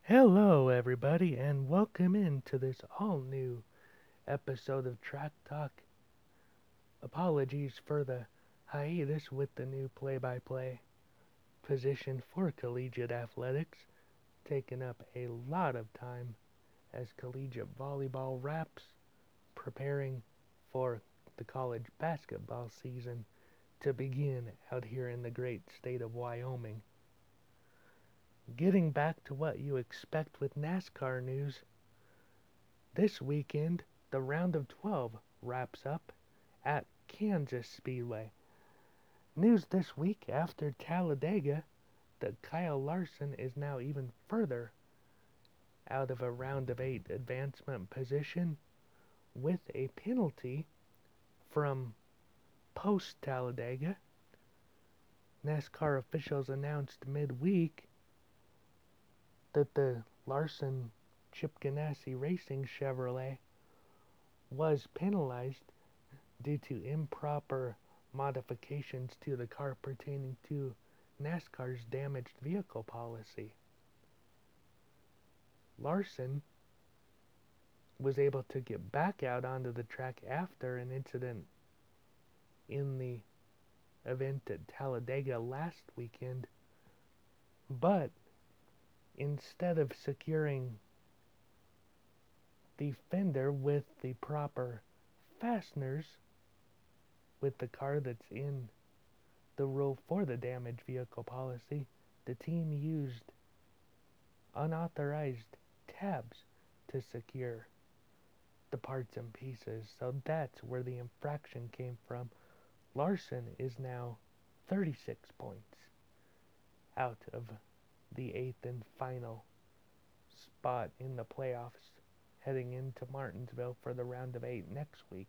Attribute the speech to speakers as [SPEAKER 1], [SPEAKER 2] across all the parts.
[SPEAKER 1] Hello, everybody, and welcome into this all new episode of Track Talk. Apologies for the hiatus with the new play by play position for collegiate athletics, taking up a lot of time as collegiate volleyball wraps, preparing for the college basketball season to begin out here in the great state of Wyoming. Getting back to what you expect with NASCAR news, this weekend, the round of 12 wraps up at Kansas Speedway. News this week after Talladega that Kyle Larson is now even further out of a round of 8 advancement position with a penalty from post Talladega. NASCAR officials announced midweek that the Larson Chip Ganassi Racing Chevrolet was penalized due to improper modifications to the car pertaining to NASCAR's damaged vehicle policy. Larson was able to get back out onto the track after an incident in the event at Talladega last weekend, but instead of securing the fender with the proper fasteners with the car that's in the rule for the damaged vehicle policy, the team used unauthorized tabs to secure the parts and pieces. So that's where the infraction came from. Larson is now 36 points out of the eighth and final spot in the playoffs heading into Martinsville for the round of 8 next week.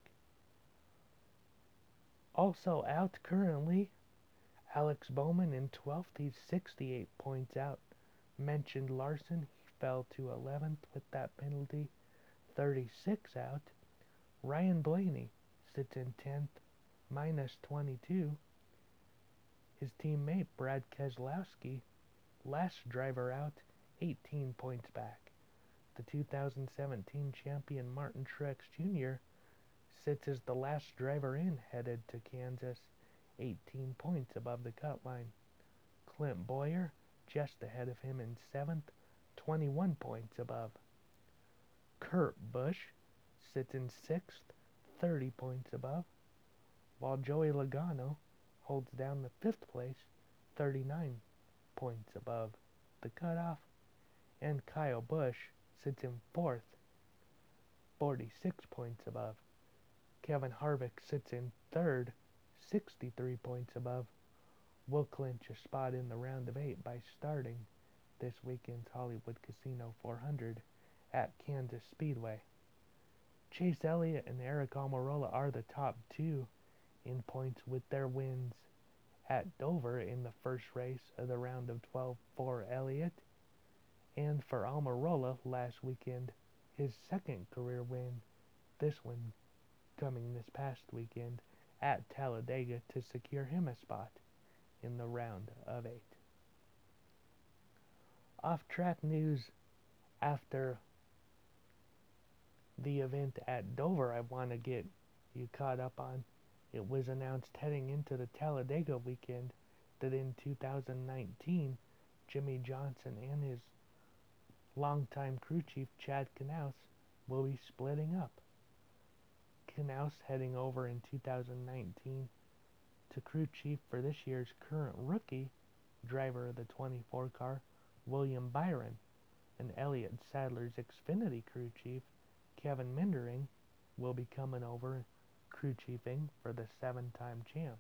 [SPEAKER 1] Also out currently, Alex Bowman in 12th. He's 68 points out. Mentioned Larson. He fell to 11th with that penalty. 36 out. Ryan Blaney sits in 10th, minus 22. His teammate Brad Keselowski, last driver out, 18 points back. The 2017 champion Martin Truex Jr. sits as the last driver in headed to Kansas, 18 points above the cut line. Clint Bowyer just ahead of him in 7th, 21 points above. Kurt Busch sits in 6th, 30 points above, while Joey Logano holds down the 5th place, 39 points above the cutoff, and Kyle Busch sits in 4th, 46 points above. Kevin Harvick sits in 3rd, 63 points above. Will clinch a spot in the round of 8 by starting this weekend's Hollywood Casino 400 at Kansas Speedway. Chase Elliott and Aric Almirola are the top two in points with their wins at Dover in the first race of the round of 12 for Elliott, and for Almirola last weekend, his second career win, this one coming this past weekend at Talladega to secure him a spot in the round of 8. Off-track news after the event at Dover I want to get you caught up on. It was announced heading into the Talladega weekend that in 2019, Jimmie Johnson and his longtime crew chief Chad Knaus will be splitting up. Knaus heading over in 2019 to crew chief for this year's current rookie driver of the 24 car, William Byron, and Elliott Sadler's Xfinity crew chief, Kevin Mindering, will be coming over crew chiefing for the 7-time champ.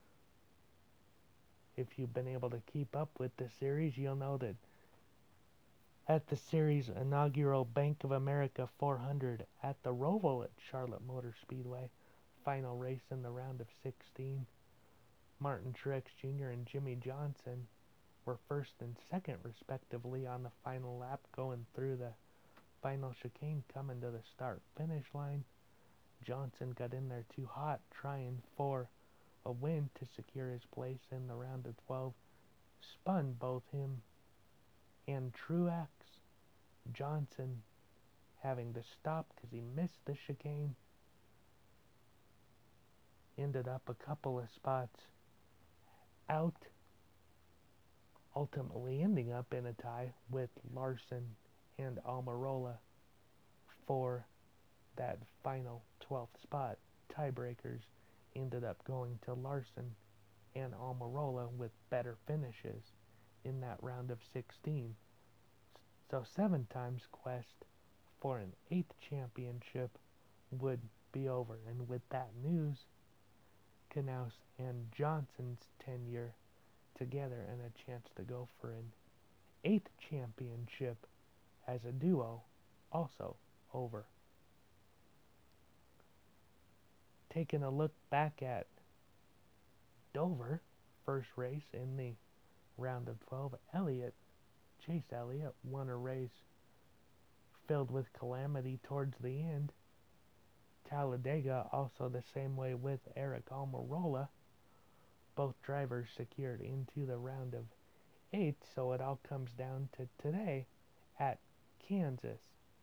[SPEAKER 1] If you've been able to keep up with the series, you'll know that at the series' inaugural Bank of America 400 at the Roval at Charlotte Motor Speedway, final race in the round of 16, Martin Truex Jr. and Jimmie Johnson were first and second respectively on the final lap going through the final chicane coming to the start-finish line. Johnson got in there too hot trying for a win to secure his place in the round of 12, spun both him and Truex Johnson having to stop because he missed the chicane. Ended up a couple of spots out, ultimately ending up in a tie with Larson and Almirola for that final 12th spot. Tiebreakers ended up going to Larson and Almirola with better finishes in that round of 16. So 7 times quest for an 8th championship would be over. And with that news, Knaus and Johnson's tenure together and a chance to go for an 8th championship as a duo also over. Taking a look back at Dover, first race in the round of 12, Chase Elliott won a race filled with calamity towards the end. Talladega also the same way with Eric Almirola. Both drivers secured into the round of 8, so it all comes down to today at Kansas.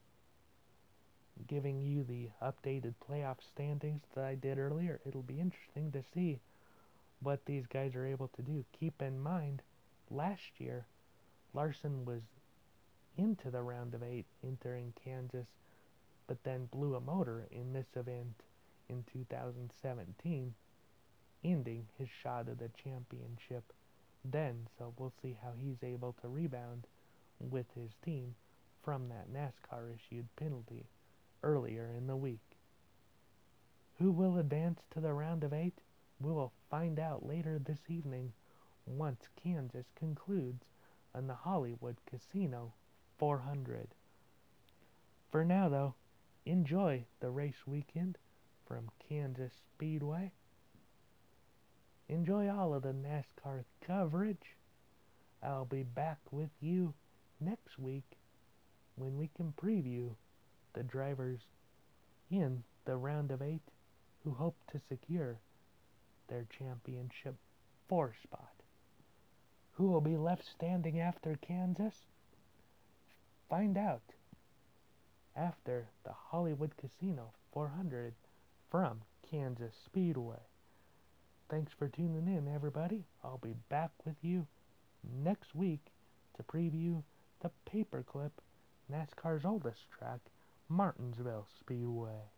[SPEAKER 1] Giving you the updated playoff standings that I did earlier. It'll be interesting to see what these guys are able to do. Keep in mind, last year, Larson was into the round of 8 entering Kansas, but then blew a motor in this event in 2017, ending his shot at the championship then. So we'll see how he's able to rebound with his team from that NASCAR issued penalty earlier in the week. Who will advance to the round of 8? We will find out later this evening once Kansas concludes on the Hollywood Casino 400. For now, though, enjoy the race weekend from Kansas Speedway. Enjoy all of the NASCAR coverage. I'll be back with you next week when we can preview the drivers in the round of 8 who hope to secure their championship 4 spot. Who will be left standing after Kansas? Find out after the Hollywood Casino 400 from Kansas Speedway. Thanks for tuning in, everybody. I'll be back with you next week to preview the Paperclip, NASCAR's oldest track, Martinsville Speedway.